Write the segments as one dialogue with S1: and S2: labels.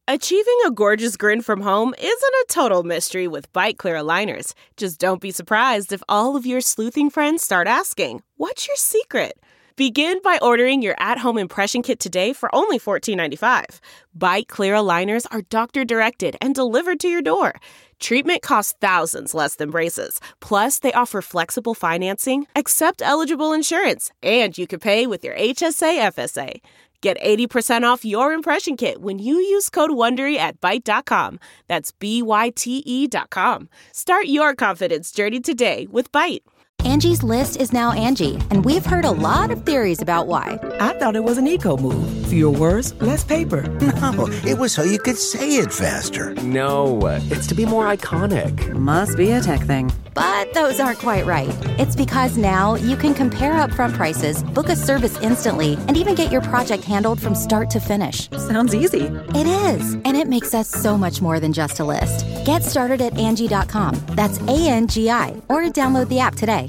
S1: Achieving a gorgeous grin from home isn't a total mystery with Byte Clear aligners. Just don't be surprised if all of your sleuthing friends start asking, "What's your secret?" Begin by ordering your at-home impression kit today for only $14.95. Byte Clear aligners are doctor-directed and delivered to your door. Treatment costs thousands less than braces. Plus, they offer flexible financing, accept eligible insurance, and you can pay with your HSA FSA. Get 80% off your impression kit when you use code WONDERY at Byte.com. That's BYTE.com. Start your confidence journey today with Byte.
S2: Angie's List is now Angie, and we've heard a lot of theories about why.
S3: I thought it was an eco move. Fewer words, less paper.
S4: No, it was so you could say it faster.
S5: No, it's to be more iconic.
S3: Must be a tech thing.
S2: But those aren't quite right. It's because now you can compare upfront prices, book a service instantly, and even get your project handled from start to finish.
S3: Sounds easy.
S2: It is, and it makes us so much more than just a list. Get started at Angie.com. That's ANGI, or download the app today.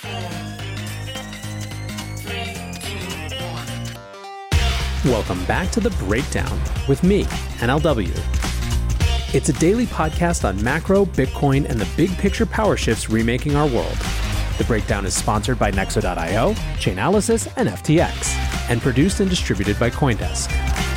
S6: Welcome back to The Breakdown with me, NLW. It's a daily podcast on macro, Bitcoin, and the big picture power shifts remaking our world. The Breakdown is sponsored by Nexo.io, Chainalysis, and FTX, and produced and distributed by CoinDesk.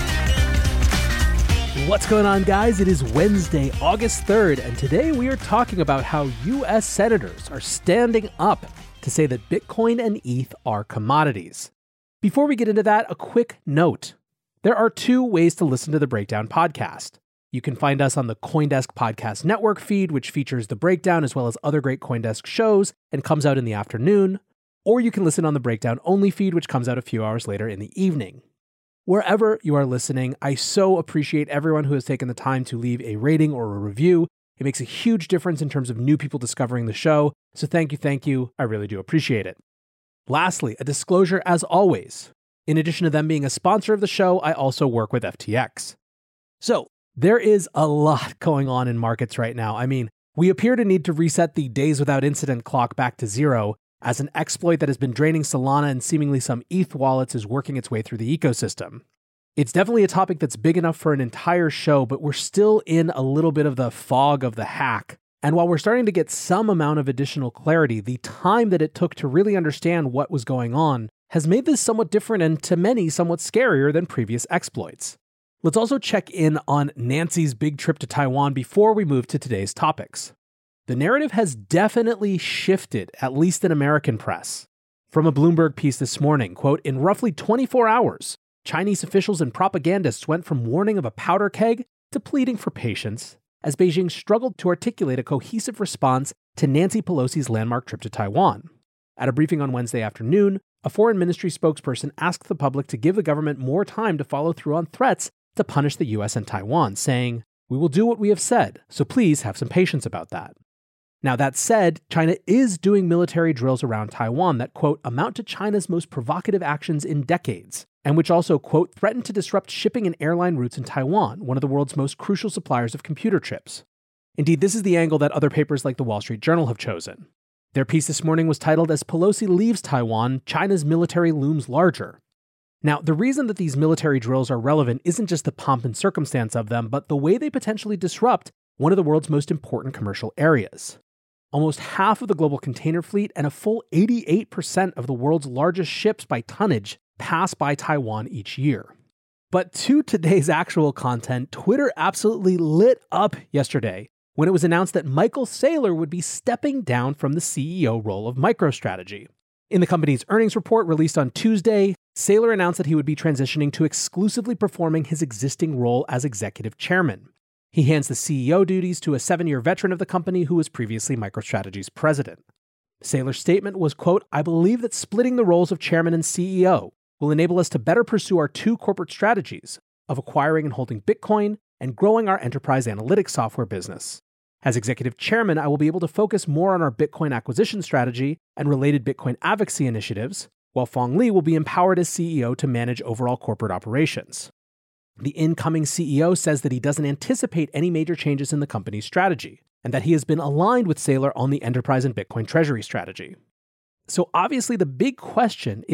S6: What's going on, guys? It is Wednesday, August 3rd, and today we are talking about how U.S. senators are standing up to say that Bitcoin and ETH are commodities. Before we get into that, a quick note. There are two ways to listen to the Breakdown podcast. You can find us on the CoinDesk Podcast Network feed, which features the Breakdown as well as other great CoinDesk shows and comes out in the afternoon. Or you can listen on the Breakdown only feed, which comes out a few hours later in the evening. Wherever you are listening, I so appreciate everyone who has taken the time to leave a rating or a review. It makes a huge difference in terms of new people discovering the show. So thank you. I really do appreciate it. Lastly, a disclosure as always. In addition to them being a sponsor of the show, I also work with FTX. So there is a lot going on in markets right now. I mean, we appear to need to reset the days without incident clock back to zero as an exploit that has been draining Solana and seemingly some ETH wallets is working its way through the ecosystem. It's definitely a topic that's big enough for an entire show, but we're still in a little bit of the fog of the hack. And while we're starting to get some amount of additional clarity, the time that it took to really understand what was going on has made this somewhat different and to many somewhat scarier than previous exploits. Let's also check in on Nancy's big trip to Taiwan before we move to today's topics. The narrative has definitely shifted, at least in American press. From a Bloomberg piece this morning, quote, "In roughly 24 hours, Chinese officials and propagandists went from warning of a powder keg to pleading for patience as Beijing struggled to articulate a cohesive response to Nancy Pelosi's landmark trip to Taiwan. At a briefing on Wednesday afternoon, a foreign ministry spokesperson asked the public to give the government more time to follow through on threats to punish the US and Taiwan, saying, 'We will do what we have said, so please have some patience about that.' Now, that said, China is doing military drills around Taiwan that, quote, amount to China's most provocative actions in decades, and which also, quote, threaten to disrupt shipping and airline routes in Taiwan, one of the world's most crucial suppliers of computer chips. Indeed, this is the angle that other papers like the Wall Street Journal have chosen. Their piece this morning was titled, "As Pelosi Leaves Taiwan, China's Military Looms Larger." Now, the reason that these military drills are relevant isn't just the pomp and circumstance of them, but the way they potentially disrupt one of the world's most important commercial areas. Almost half of the global container fleet and a full 88% of the world's largest ships by tonnage pass by Taiwan each year. But to today's actual content, Twitter absolutely lit up yesterday when it was announced that Michael Saylor would be stepping down from the CEO role of MicroStrategy. In the company's earnings report released on Tuesday, Saylor announced that he would be transitioning to exclusively performing his existing role as executive chairman. He hands the CEO duties to a 7-year veteran of the company who was previously MicroStrategy's president. Saylor's statement was, quote, "I believe that splitting the roles of chairman and CEO will enable us to better pursue our two corporate strategies of acquiring and holding Bitcoin and growing our enterprise analytics software business. As executive chairman, I will be able to focus more on our Bitcoin acquisition strategy and related Bitcoin advocacy initiatives, while Phong Le will be empowered as CEO to manage overall corporate operations." The incoming CEO says that he doesn't anticipate any major changes in the company's strategy, and that he has been aligned with Saylor on the enterprise and Bitcoin treasury strategy. So obviously the big question is,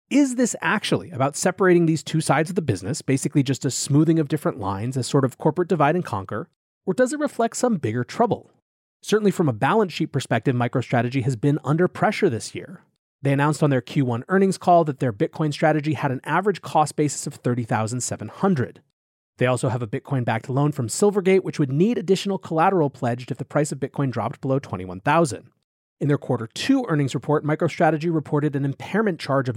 S6: Is this actually about separating these two sides of the business, basically just a smoothing of different lines, a sort of corporate divide and conquer, or does it reflect some bigger trouble? Certainly from a balance sheet perspective, MicroStrategy has been under pressure this year. They announced on their Q1 earnings call that their Bitcoin strategy had an average cost basis of $30,700. They also have a Bitcoin-backed loan from Silvergate, which would need additional collateral pledged if the price of Bitcoin dropped below $21,000. In their Q2 earnings report, MicroStrategy reported an impairment charge of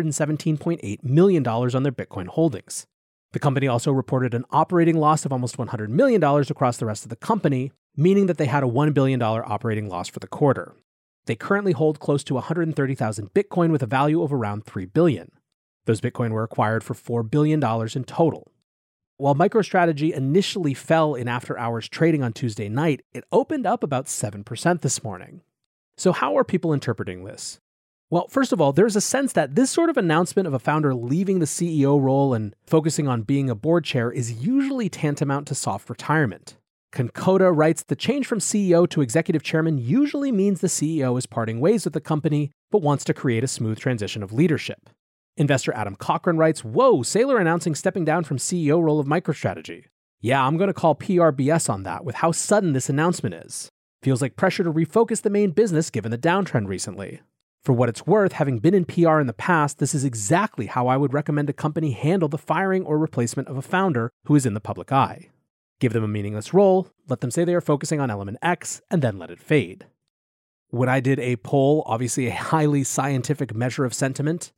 S6: $917.8 million on their Bitcoin holdings. The company also reported an operating loss of almost $100 million across the rest of the company, meaning that they had a $1 billion operating loss for the quarter. They currently hold close to 130,000 Bitcoin with a value of around $3 billion. Those Bitcoin were acquired for $4 billion in total. While MicroStrategy initially fell in after-hours trading on Tuesday night, it opened up about 7% this morning. So how are people interpreting this? Well, first of all, there's a sense that this sort of announcement of a founder leaving the CEO role and focusing on being a board chair is usually tantamount to soft retirement. Concoda writes, the change from CEO to executive chairman usually means the CEO is parting ways with the company, but wants to create a smooth transition of leadership. Investor Adam Cochran writes, whoa, Saylor announcing stepping down from CEO role of MicroStrategy. Yeah, I'm going to call PRBS on that with how sudden this announcement is. Feels like pressure to refocus the main business given the downtrend recently. For what it's worth, having been in PR in the past, this is exactly how I would recommend a company handle the firing or replacement of a founder who is in the public eye. Give them a meaningless role, let them say they are focusing on element X, and then let it fade. When I did a poll, obviously a highly scientific measure of sentiment,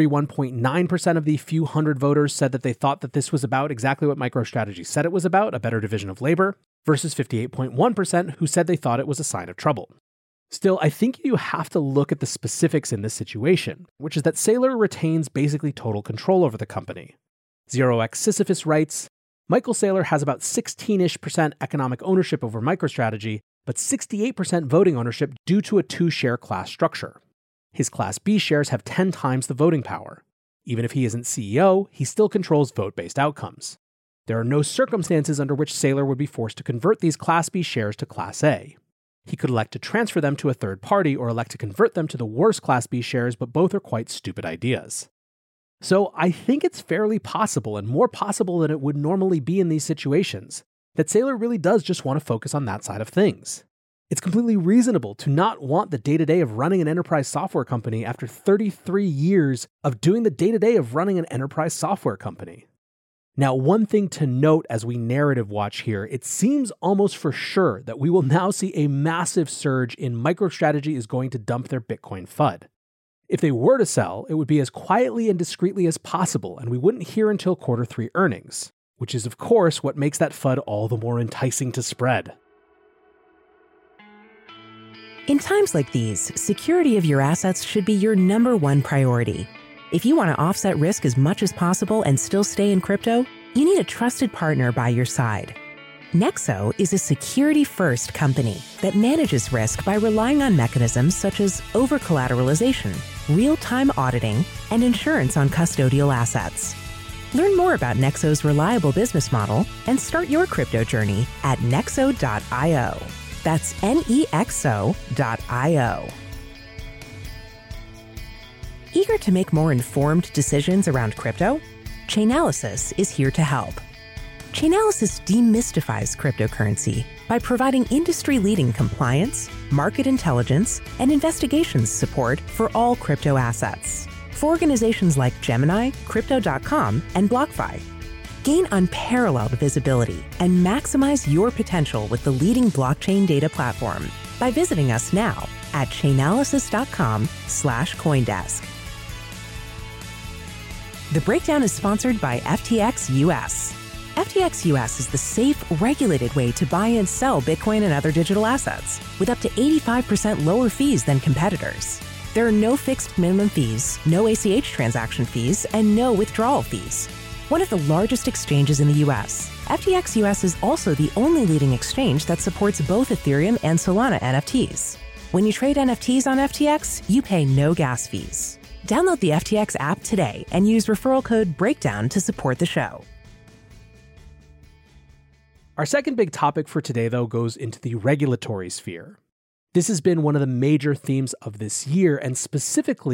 S6: 41.9% of the few hundred voters said that they thought that this was about exactly what MicroStrategy said it was about, a better division of labor, versus 58.1% who said they thought it was a sign of trouble. Still, I think you have to look at the specifics in this situation, which is that Saylor retains basically total control over the company. ZeroX Sisyphus writes, Michael Saylor has about 16-ish% economic ownership over MicroStrategy, but 68% voting ownership due to a two-share class structure. His Class B shares have 10 times the voting power. Even if he isn't CEO, he still controls vote-based outcomes. There are no circumstances under which Saylor would be forced to convert these Class B shares to Class A. He could elect to transfer them to a third party or elect to convert them to the worst Class B shares, but both are quite stupid ideas. So I think it's fairly possible, and more possible than it would normally be in these situations, that Saylor really does just want to focus on that side of things. It's completely reasonable to not want the day-to-day of running an enterprise software company after 33 years of doing the day-to-day of running an enterprise software company. Now, one thing to note as we narrative watch here, it seems almost for sure that we will now see a massive surge in MicroStrategy is going to dump their Bitcoin FUD. If they were to sell, it would be as quietly and discreetly as possible, and we wouldn't hear until Q3 earnings, which is of course what makes that FUD all the more enticing to spread.
S7: In times like these, security of your assets should be your number one priority. If you want to offset risk as much as possible and still stay in crypto, you need a trusted partner by your side. Nexo is a security-first company that manages risk by relying on mechanisms such as over-collateralization, real-time auditing, and insurance on custodial assets. Learn more about Nexo's reliable business model and start your crypto journey at nexo.io. That's nexo.io. Eager to make more informed decisions around crypto? Chainalysis is here to help. Chainalysis demystifies cryptocurrency by providing industry-leading compliance, market intelligence, and investigations support for all crypto assets for organizations like Gemini, Crypto.com, and BlockFi. Gain unparalleled visibility and maximize your potential with the leading blockchain data platform by visiting us now at chainalysis.com/Coindesk. The breakdown is sponsored by FTX US. FTX US is the safe, regulated way to buy and sell Bitcoin and other digital assets with up to 85% lower fees than competitors. There are no fixed minimum fees, no ACH transaction fees, and no withdrawal fees. One of the largest exchanges in the US, FTX US is also the only leading exchange that supports both Ethereum and Solana NFTs. When you trade NFTs on FTX, you pay no gas fees. Download the FTX app today and use referral code BREAKDOWN to support the show.
S6: Our second big topic for today, though, goes into the regulatory sphere. This has been one of the major themes of this year, and specifically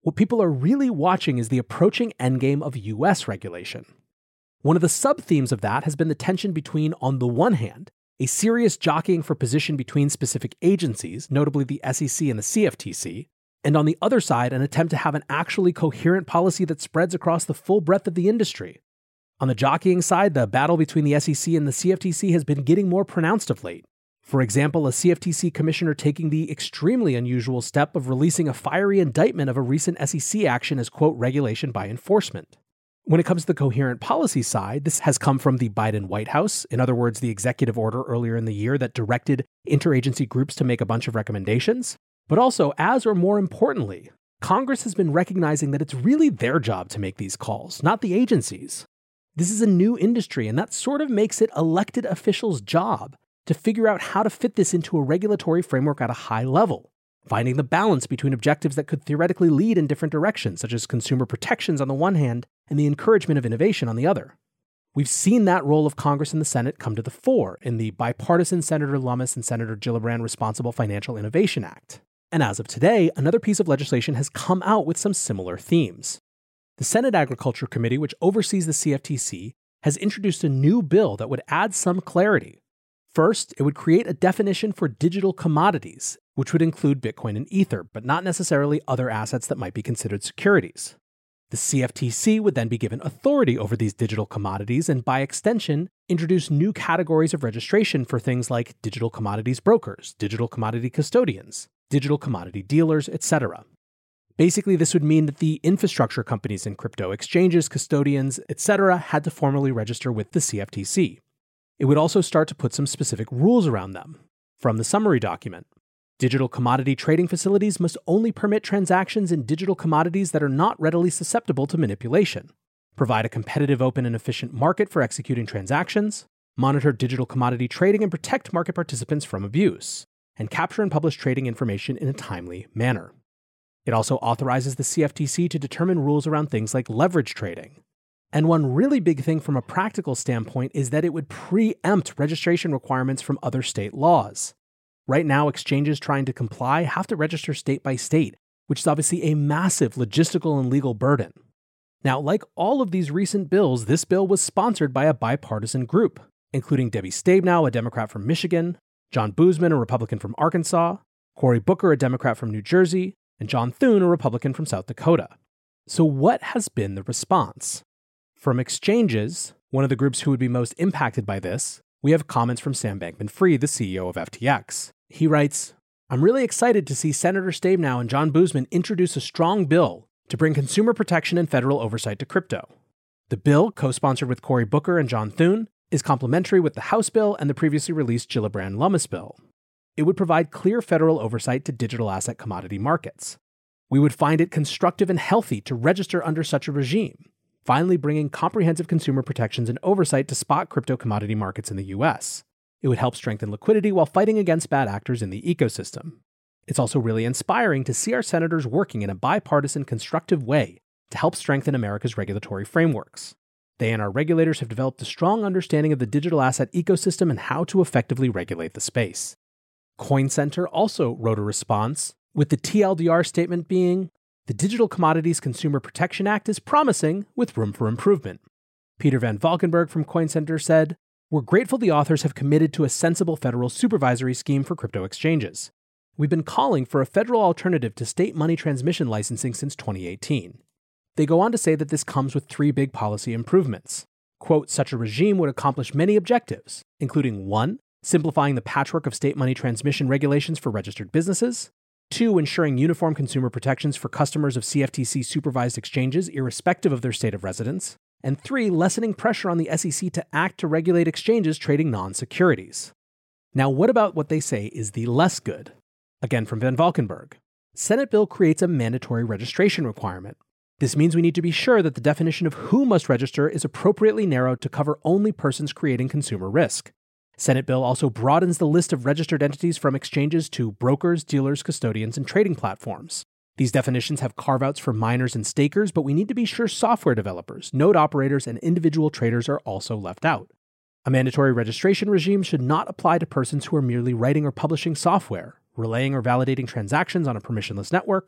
S6: What people are really watching is the approaching endgame of US regulation. One of the sub-themes of that has been the tension between, on the one hand, a serious jockeying for position between specific agencies, notably the SEC and the CFTC, and on the other side, an attempt to have an actually coherent policy that spreads across the full breadth of the industry. On the jockeying side, the battle between the SEC and the CFTC has been getting more pronounced of late. For example, a CFTC commissioner taking the extremely unusual step of releasing a fiery indictment of a recent SEC action as, quote, regulation by enforcement. When it comes to the coherent policy side, this has come from the Biden White House, in other words, the executive order earlier in the year that directed interagency groups to make a bunch of recommendations. But also, as or more importantly, Congress has been recognizing that it's really their job to make these calls, not the agencies. This is a new industry, and that sort of makes it elected officials' job to figure out how to fit this into a regulatory framework at a high level, finding the balance between objectives that could theoretically lead in different directions, such as consumer protections on the one hand and the encouragement of innovation on the other. We've seen that role of Congress and the Senate come to the fore in the bipartisan Senator Lummis and Senator Gillibrand Responsible Financial Innovation Act. And as of today, another piece of legislation has come out with some similar themes. The Senate Agriculture Committee, which oversees the CFTC, has introduced a new bill that would add some clarity. First, it would create a definition for digital commodities, which would include Bitcoin and Ether, but not necessarily other assets that might be considered securities. The CFTC would then be given authority over these digital commodities and, by extension, introduce new categories of registration for things like digital commodities brokers, digital commodity custodians, digital commodity dealers, etc. Basically, this would mean that the infrastructure companies in crypto, exchanges, custodians, etc. had to formally register with the CFTC. It would also start to put some specific rules around them. From the summary document, digital commodity trading facilities must only permit transactions in digital commodities that are not readily susceptible to manipulation, provide a competitive, open, and efficient market for executing transactions, monitor digital commodity trading and protect market participants from abuse, and capture and publish trading information in a timely manner. It also authorizes the CFTC to determine rules around things like leverage trading. And one really big thing from a practical standpoint is that it would preempt registration requirements from other state laws. Right now, exchanges trying to comply have to register state by state, which is obviously a massive logistical and legal burden. Now, like all of these recent bills, this bill was sponsored by a bipartisan group, including Debbie Stabenow, a Democrat from Michigan, John Boozman, a Republican from Arkansas, Cory Booker, a Democrat from New Jersey, and John Thune, a Republican from South Dakota. So what has been the response? From exchanges, one of the groups who would be most impacted by this, we have comments from Sam Bankman-Fried, the CEO of FTX. He writes, "I'm really excited to see Senator Stabenow and John Boozman introduce a strong bill to bring consumer protection and federal oversight to crypto. The bill, co-sponsored with Cory Booker and John Thune, is complementary with the House bill and the previously released Gillibrand Lummis bill. It would provide clear federal oversight to digital asset commodity markets. We would find it constructive and healthy to register under such a regime, finally bringing comprehensive consumer protections and oversight to spot crypto commodity markets in the US. It would help strengthen liquidity while fighting against bad actors in the ecosystem. It's also really inspiring to see our senators working in a bipartisan, constructive way to help strengthen America's regulatory frameworks. They and our regulators have developed a strong understanding of the digital asset ecosystem and how to effectively regulate the space." Coin Center also wrote a response, with the TLDR statement being, "The Digital Commodities Consumer Protection Act is promising, with room for improvement." Peter Van Valkenburg from Coin Center said, "We're grateful the authors have committed to a sensible federal supervisory scheme for crypto exchanges. We've been calling for a federal alternative to state money transmission licensing since 2018. They go on to say that this comes with 3 big policy improvements. Quote, "Such a regime would accomplish many objectives, including 1, simplifying the patchwork of state money transmission regulations for registered businesses, 2, ensuring uniform consumer protections for customers of CFTC-supervised exchanges irrespective of their state of residence, and 3, lessening pressure on the SEC to act to regulate exchanges trading non-securities." Now, what about what they say is the less good? Again from Van Valkenburg. Senate bill creates a mandatory registration requirement. This means we need to be sure that the definition of who must register is appropriately narrowed to cover only persons creating consumer risk. Senate bill also broadens the list of registered entities from exchanges to brokers, dealers, custodians, and trading platforms. These definitions have carve-outs for miners and stakers, but we need to be sure software developers, node operators, and individual traders are also left out. A mandatory registration regime should not apply to persons who are merely writing or publishing software, relaying or validating transactions on a permissionless network,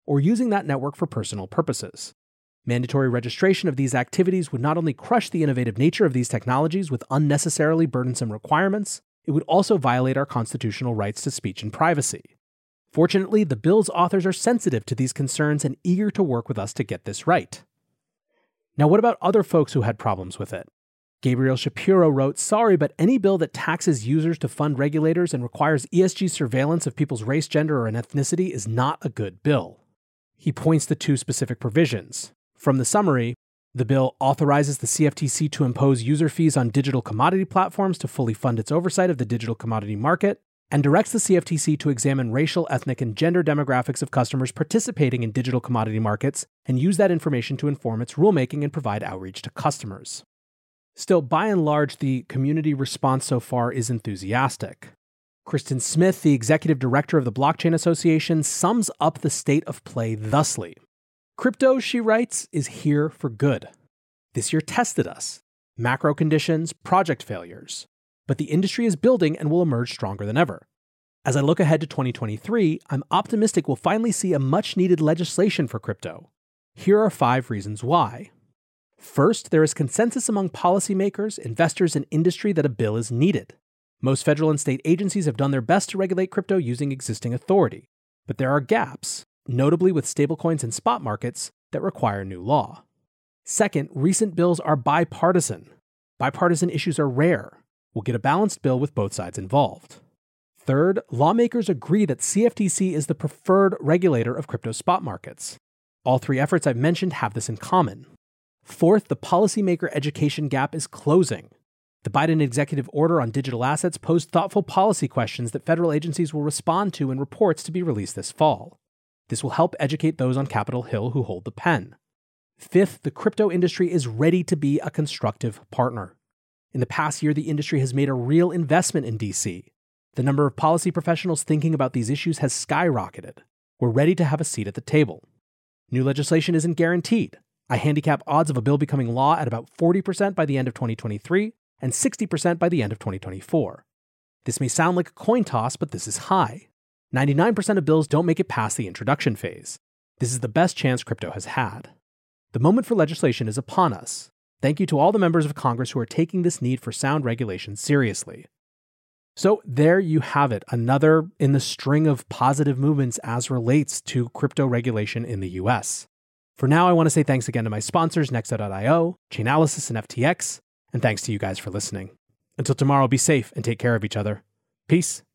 S6: or using that network for personal purposes. Mandatory registration of these activities would not only crush the innovative nature of these technologies with unnecessarily burdensome requirements, it would also violate our constitutional rights to speech and privacy. Fortunately, the bill's authors are sensitive to these concerns and eager to work with us to get this right. Now, what about other folks who had problems with it? Gabriel Shapiro wrote, "Sorry, but any bill that taxes users to fund regulators and requires ESG surveillance of people's race, gender, or ethnicity is not a good bill." He points to two specific provisions. From the summary, the bill authorizes the CFTC to impose user fees on digital commodity platforms to fully fund its oversight of the digital commodity market, and directs the CFTC to examine racial, ethnic, and gender demographics of customers participating in digital commodity markets and use that information to inform its rulemaking and provide outreach to customers. Still, by and large, the community response so far is enthusiastic. Kristen Smith, the executive director of the Blockchain Association, sums up the state of play thusly. "Crypto," she writes, "is here for good. This year tested us. Macro conditions, project failures. But the industry is building and will emerge stronger than ever. As I look ahead to 2023, I'm optimistic we'll finally see a much-needed legislation for crypto. Here are 5 reasons why. First, there is consensus among policymakers, investors, and industry that a bill is needed. Most federal and state agencies have done their best to regulate crypto using existing authority. But there are gaps, notably with stablecoins and spot markets, that require new law. Second, recent bills are bipartisan. Bipartisan issues are rare. We'll get a balanced bill with both sides involved. Third, lawmakers agree that CFTC is the preferred regulator of crypto spot markets. All 3 efforts I've mentioned have this in common. Fourth, the policymaker education gap is closing. The Biden executive order on digital assets posed thoughtful policy questions that federal agencies will respond to in reports to be released this fall. This will help educate those on Capitol Hill who hold the pen. Fifth, the crypto industry is ready to be a constructive partner. In the past year, the industry has made a real investment in DC. The number of policy professionals thinking about these issues has skyrocketed. We're ready to have a seat at the table. New legislation isn't guaranteed. I handicap odds of a bill becoming law at about 40% by the end of 2023 and 60% by the end of 2024. This may sound like a coin toss, but this is high. 99% of bills don't make it past the introduction phase. This is the best chance crypto has had. The moment for legislation is upon us. Thank you to all the members of Congress who are taking this need for sound regulation seriously. So there you have it, another in the string of positive movements as relates to crypto regulation in the US. For now, I want to say thanks again to my sponsors, Nexo.io, Chainalysis, and FTX, and thanks to you guys for listening. Until tomorrow, be safe and take care of each other. Peace.